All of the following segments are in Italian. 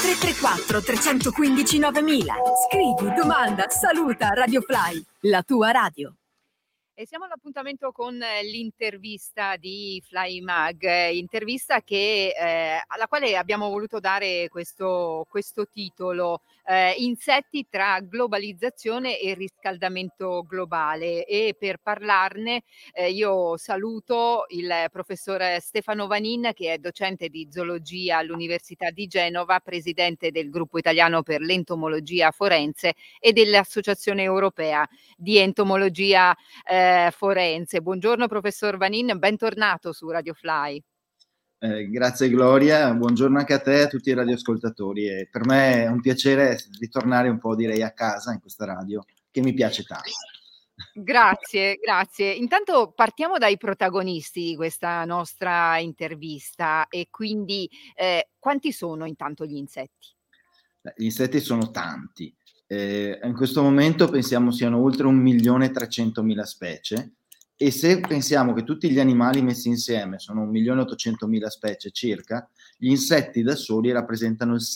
334 315 9000. Scrivi, domanda, saluta Radio Fly, la tua radio. E siamo all'appuntamento con l'intervista di Fly Mag, intervista che, alla quale abbiamo voluto dare questo titolo, Insetti tra globalizzazione e riscaldamento globale. E per parlarne io saluto il professor Stefano Vanin, che è docente di zoologia all'Università di Genova, presidente del gruppo italiano per l'entomologia forense e dell'Associazione Europea di Entomologia Forense. Buongiorno professor Vanin, bentornato su Radio Fly. Grazie Gloria, buongiorno anche a te e a tutti i radioascoltatori. E per me è un piacere ritornare un po', direi, a casa in questa radio che mi piace tanto. Grazie. Intanto partiamo dai protagonisti di questa nostra intervista e quindi quanti sono intanto gli insetti? Gli insetti sono tanti. In questo momento pensiamo siano oltre 1.300.000 specie, e se pensiamo che tutti gli animali messi insieme sono 1.800.000 specie circa, gli insetti da soli rappresentano il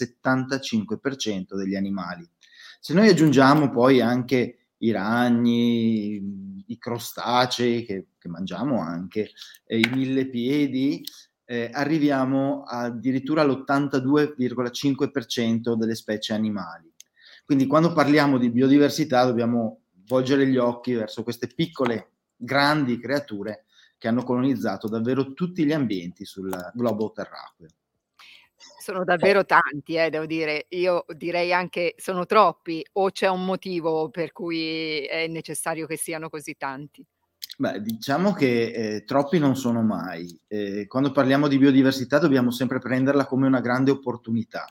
75% degli animali. Se noi aggiungiamo poi anche i ragni, i crostacei che mangiamo anche, i millepiedi, arriviamo addirittura all'82,5% delle specie animali. Quindi quando parliamo di biodiversità dobbiamo volgere gli occhi verso queste piccole, grandi creature che hanno colonizzato davvero tutti gli ambienti sul globo terracqueo. Sono davvero tanti, devo dire. Io direi anche sono troppi, o c'è un motivo per cui è necessario che siano così tanti? Beh, diciamo che troppi non sono mai. Quando parliamo di biodiversità dobbiamo sempre prenderla come una grande opportunità.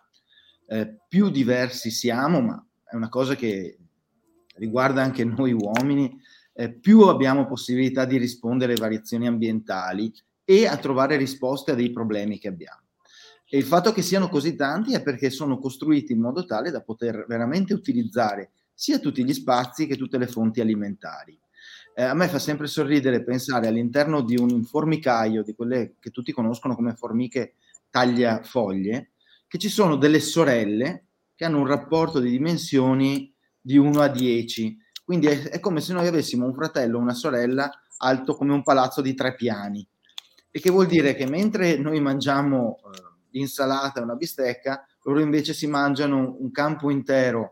Più diversi siamo, ma è una cosa che riguarda anche noi uomini, più abbiamo possibilità di rispondere alle variazioni ambientali e a trovare risposte a dei problemi che abbiamo. E il fatto che siano così tanti è perché sono costruiti in modo tale da poter veramente utilizzare sia tutti gli spazi che tutte le fonti alimentari. A me fa sempre sorridere pensare all'interno di un formicaio, di quelle che tutti conoscono come formiche tagliafoglie, che ci sono delle sorelle che hanno un rapporto di dimensioni di 1 a 10. Quindi è come se noi avessimo un fratello o una sorella alto come un palazzo di 3 piani. E che vuol dire che mentre noi mangiamo l'insalata e una bistecca, loro invece si mangiano un campo intero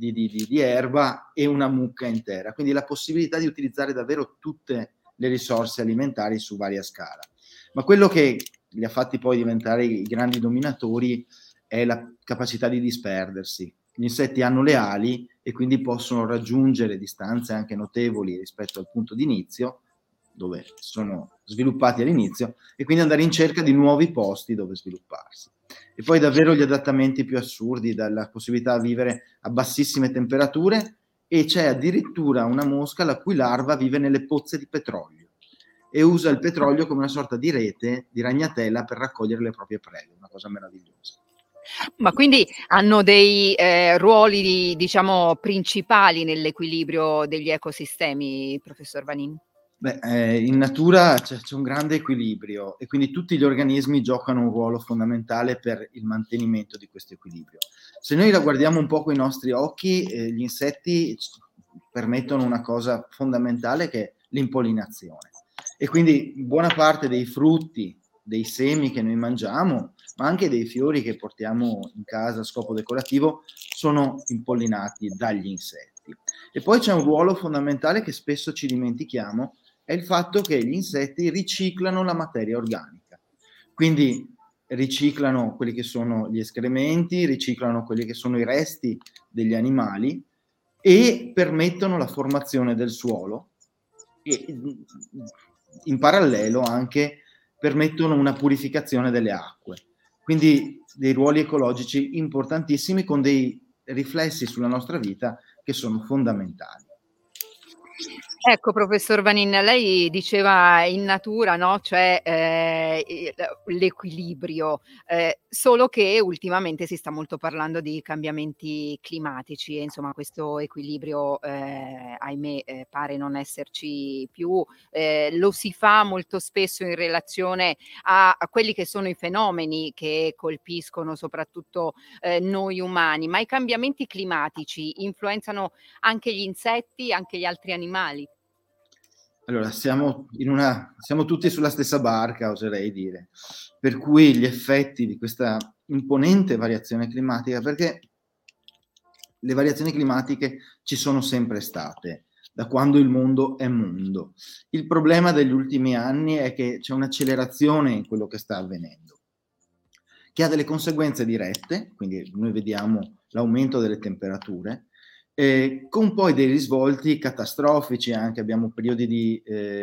di erba e una mucca intera. Quindi la possibilità di utilizzare davvero tutte le risorse alimentari su varia scala. Ma quello che li ha fatti poi diventare i grandi dominatori è la capacità di disperdersi. Gli insetti hanno le ali e quindi possono raggiungere distanze anche notevoli rispetto al punto di inizio, dove sono sviluppati all'inizio, e quindi andare in cerca di nuovi posti dove svilupparsi. E poi davvero gli adattamenti più assurdi, dalla possibilità di vivere a bassissime temperature, e c'è addirittura una mosca la cui larva vive nelle pozze di petrolio e usa il petrolio come una sorta di rete, di ragnatela per raccogliere le proprie prede, una cosa meravigliosa. Ma quindi hanno dei ruoli, diciamo, principali nell'equilibrio degli ecosistemi, professor Vanin? Beh, in natura c'è un grande equilibrio e quindi tutti gli organismi giocano un ruolo fondamentale per il mantenimento di questo equilibrio. Se noi la guardiamo un po' con i nostri occhi, gli insetti permettono una cosa fondamentale che è l'impollinazione. E quindi buona parte dei frutti, dei semi che noi mangiamo, ma anche dei fiori che portiamo in casa a scopo decorativo, sono impollinati dagli insetti. E poi c'è un ruolo fondamentale che spesso ci dimentichiamo, è il fatto che gli insetti riciclano la materia organica. Quindi riciclano quelli che sono gli escrementi, riciclano quelli che sono i resti degli animali e permettono la formazione del suolo e in parallelo anche permettono una purificazione delle acque. Quindi dei ruoli ecologici importantissimi con dei riflessi sulla nostra vita che sono fondamentali. Ecco, professor Vanin, lei diceva in natura, no? Cioè l'equilibrio, solo che ultimamente si sta molto parlando di cambiamenti climatici e insomma questo equilibrio, ahimè, pare non esserci più. Lo si fa molto spesso in relazione a quelli che sono i fenomeni che colpiscono soprattutto noi umani, ma i cambiamenti climatici influenzano anche gli insetti, anche gli altri animali? Allora, siamo tutti sulla stessa barca, oserei dire, per cui gli effetti di questa imponente variazione climatica, perché le variazioni climatiche ci sono sempre state, da quando il mondo è mondo. Il problema degli ultimi anni è che c'è un'accelerazione in quello che sta avvenendo, che ha delle conseguenze dirette, quindi noi vediamo l'aumento delle temperature, con poi dei risvolti catastrofici, anche abbiamo periodi di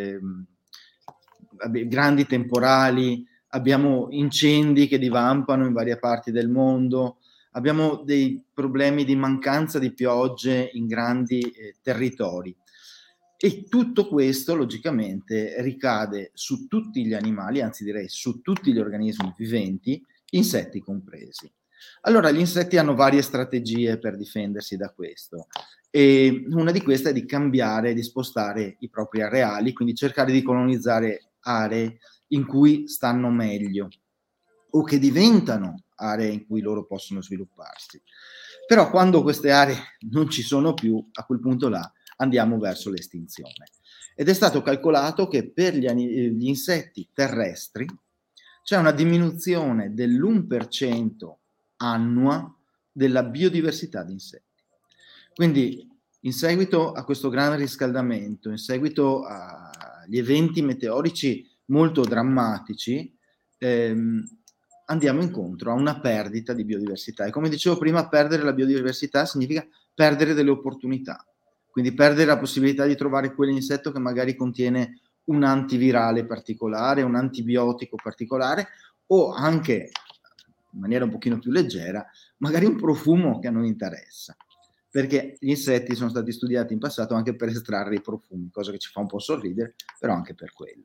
grandi temporali, abbiamo incendi che divampano in varie parti del mondo, abbiamo dei problemi di mancanza di piogge in grandi territori. E tutto questo logicamente ricade su tutti gli animali, anzi direi su tutti gli organismi viventi, insetti compresi. Allora, gli insetti hanno varie strategie per difendersi da questo e una di queste è di cambiare, di spostare i propri areali, quindi cercare di colonizzare aree in cui stanno meglio o che diventano aree in cui loro possono svilupparsi. Però quando queste aree non ci sono più, a quel punto là andiamo verso l'estinzione. Ed è stato calcolato che per gli insetti terrestri c'è una diminuzione dell'1% annua della biodiversità di insetti. Quindi in seguito a questo grande riscaldamento, in seguito agli eventi meteorici molto drammatici, andiamo incontro a una perdita di biodiversità. E come dicevo prima, perdere la biodiversità significa perdere delle opportunità. Quindi perdere la possibilità di trovare quell'insetto che magari contiene un antivirale particolare, un antibiotico particolare o anche, in maniera un pochino più leggera, magari un profumo che a noi interessa. Perché gli insetti sono stati studiati in passato anche per estrarre i profumi, cosa che ci fa un po' sorridere, però anche per quello.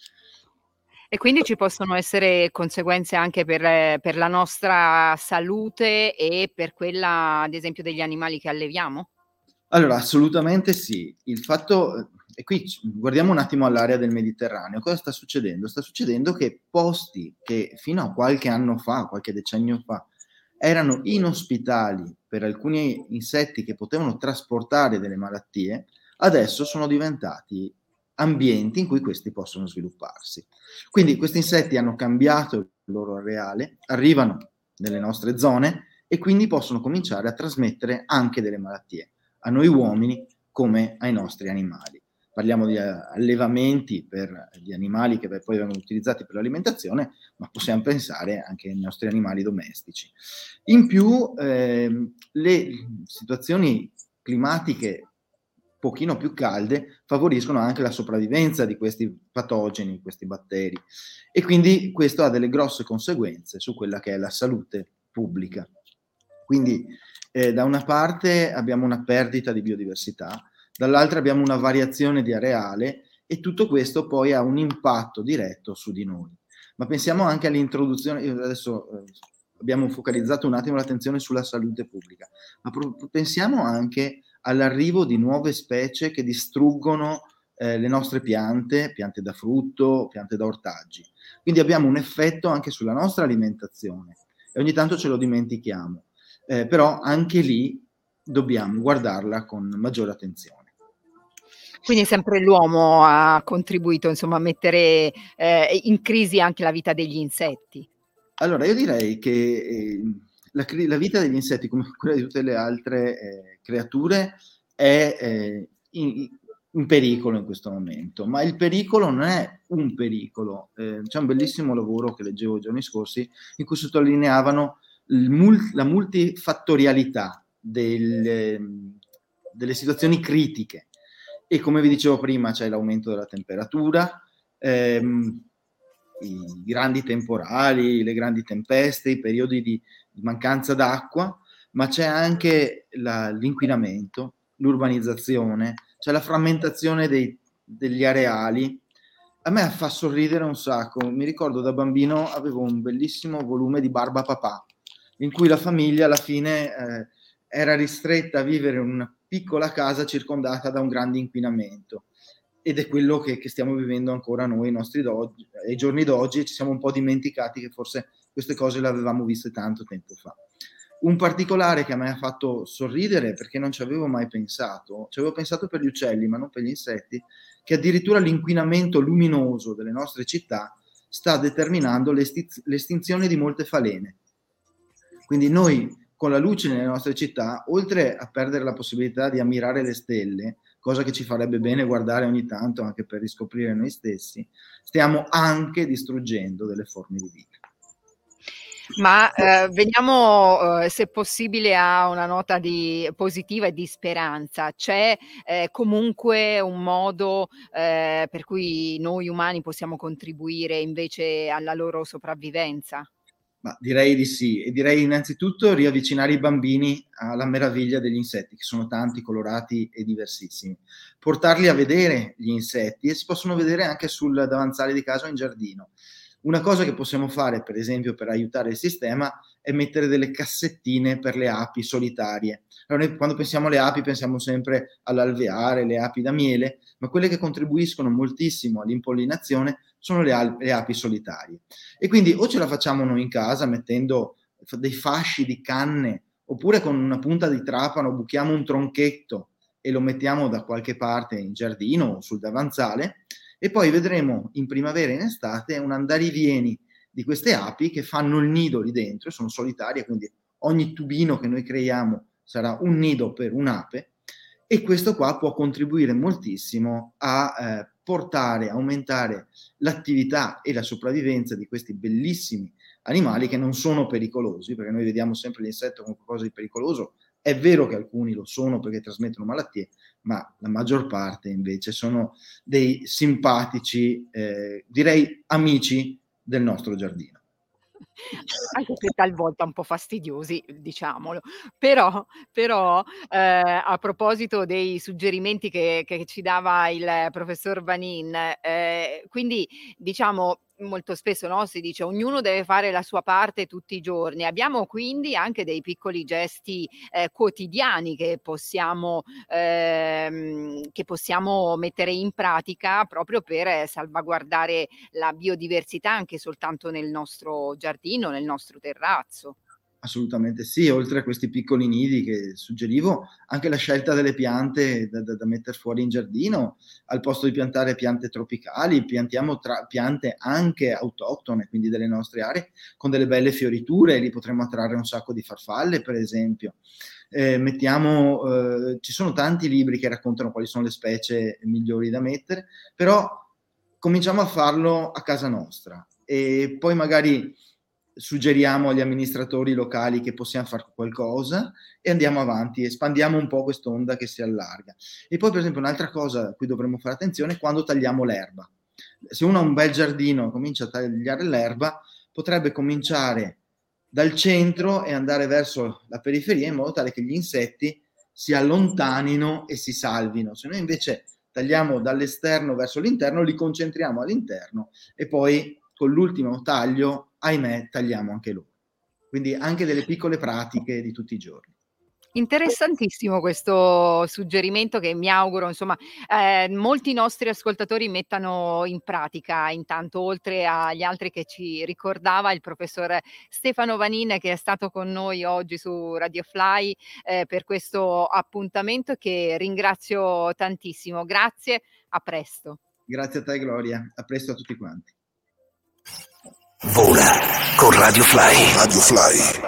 E quindi ci possono essere conseguenze anche per la nostra salute e per quella, ad esempio, degli animali che alleviamo? Allora, assolutamente sì. Il fatto, e qui guardiamo un attimo all'area del Mediterraneo, cosa sta succedendo? Sta succedendo che posti che fino a qualche anno fa, qualche decennio fa, erano inospitali per alcuni insetti che potevano trasportare delle malattie, adesso sono diventati ambienti in cui questi possono svilupparsi. Quindi questi insetti hanno cambiato il loro areale, arrivano nelle nostre zone e quindi possono cominciare a trasmettere anche delle malattie a noi uomini come ai nostri animali. Parliamo di allevamenti per gli animali che poi vengono utilizzati per l'alimentazione, ma possiamo pensare anche ai nostri animali domestici. In più, le situazioni climatiche pochino più calde favoriscono anche la sopravvivenza di questi patogeni, questi batteri, e quindi questo ha delle grosse conseguenze su quella che è la salute pubblica. Quindi da una parte abbiamo una perdita di biodiversità, dall'altra abbiamo una variazione di areale e tutto questo poi ha un impatto diretto su di noi. Ma pensiamo anche all'introduzione, adesso abbiamo focalizzato un attimo l'attenzione sulla salute pubblica, ma pensiamo anche all'arrivo di nuove specie che distruggono le nostre piante da frutto, piante da ortaggi. Quindi abbiamo un effetto anche sulla nostra alimentazione e ogni tanto ce lo dimentichiamo. Però anche lì dobbiamo guardarla con maggiore attenzione. Quindi sempre l'uomo ha contribuito, insomma, a mettere in crisi anche la vita degli insetti. Allora, io direi che la vita degli insetti, come quella di tutte le altre creature, è in pericolo in questo momento, ma il pericolo non è un pericolo. C'è un bellissimo lavoro che leggevo i giorni scorsi in cui sottolineavano la multifattorialità delle situazioni critiche e come vi dicevo prima c'è l'aumento della temperatura, i grandi temporali, le grandi tempeste, i periodi di mancanza d'acqua, ma c'è anche l'inquinamento, l'urbanizzazione, c'è la frammentazione degli areali. A me fa sorridere un sacco. Mi ricordo da bambino avevo un bellissimo volume di Barba Papà, in cui la famiglia alla fine era ristretta a vivere in una piccola casa circondata da un grande inquinamento. Ed è quello che stiamo vivendo ancora noi ai giorni d'oggi, e ci siamo un po' dimenticati che forse queste cose le avevamo viste tanto tempo fa. Un particolare che a me ha fatto sorridere, perché non ci avevo mai pensato, ci avevo pensato per gli uccelli ma non per gli insetti, che addirittura l'inquinamento luminoso delle nostre città sta determinando l'estinzione di molte falene. Quindi noi con la luce nelle nostre città, oltre a perdere la possibilità di ammirare le stelle, cosa che ci farebbe bene guardare ogni tanto anche per riscoprire noi stessi, stiamo anche distruggendo delle forme di vita. Ma veniamo se possibile a una nota positiva e di speranza. C'è comunque un modo per cui noi umani possiamo contribuire invece alla loro sopravvivenza? Ma direi di sì, e direi innanzitutto riavvicinare i bambini alla meraviglia degli insetti, che sono tanti, colorati e diversissimi. Portarli a vedere gli insetti, e si possono vedere anche sul davanzale di casa o in giardino. Una cosa che possiamo fare, per esempio, per aiutare il sistema, è mettere delle cassettine per le api solitarie. Allora, noi quando pensiamo alle api pensiamo sempre all'alveare, le api da miele, ma quelle che contribuiscono moltissimo all'impollinazione sono le api solitarie. E quindi o ce la facciamo noi in casa mettendo dei fasci di canne, oppure con una punta di trapano buchiamo un tronchetto e lo mettiamo da qualche parte in giardino o sul davanzale, e poi vedremo in primavera e in estate un andarivieni di queste api che fanno il nido lì dentro, sono solitarie, quindi ogni tubino che noi creiamo sarà un nido per un'ape, e questo qua può contribuire moltissimo a aumentare l'attività e la sopravvivenza di questi bellissimi animali che non sono pericolosi, perché noi vediamo sempre l'insetto come qualcosa di pericoloso. È vero che alcuni lo sono perché trasmettono malattie, ma la maggior parte invece sono dei simpatici, direi amici del nostro giardino. Anche se talvolta un po' fastidiosi, diciamolo. Però a proposito dei suggerimenti che ci dava il professor Vanin, quindi diciamo molto spesso, no, si dice ognuno deve fare la sua parte tutti i giorni. Abbiamo quindi anche dei piccoli gesti quotidiani che possiamo mettere in pratica proprio per salvaguardare la biodiversità anche soltanto nel nostro giardino, nel nostro terrazzo. Assolutamente sì, oltre a questi piccoli nidi che suggerivo, anche la scelta delle piante da mettere fuori in giardino, al posto di piantare piante tropicali, piantiamo piante anche autoctone, quindi delle nostre aree, con delle belle fioriture, lì potremmo attrarre un sacco di farfalle, per esempio. Ci sono tanti libri che raccontano quali sono le specie migliori da mettere, però cominciamo a farlo a casa nostra, e poi magari suggeriamo agli amministratori locali che possiamo fare qualcosa e andiamo avanti, espandiamo un po' quest'onda che si allarga. E poi per esempio un'altra cosa a cui dovremmo fare attenzione è quando tagliamo l'erba. Se uno ha un bel giardino e comincia a tagliare l'erba, potrebbe cominciare dal centro e andare verso la periferia, in modo tale che gli insetti si allontanino e si salvino. Se noi invece tagliamo dall'esterno verso l'interno, li concentriamo all'interno e poi con l'ultimo taglio, ahimè, tagliamo anche loro. Quindi anche delle piccole pratiche di tutti i giorni. Interessantissimo questo suggerimento che mi auguro, insomma, molti nostri ascoltatori mettano in pratica. Intanto, oltre agli altri che ci ricordava il professor Stefano Vanin, che è stato con noi oggi su Radio Fly per questo appuntamento, che ringrazio tantissimo. Grazie, a presto. Grazie a te, Gloria. A presto a tutti quanti. Vola con Radio Fly. Radio Fly.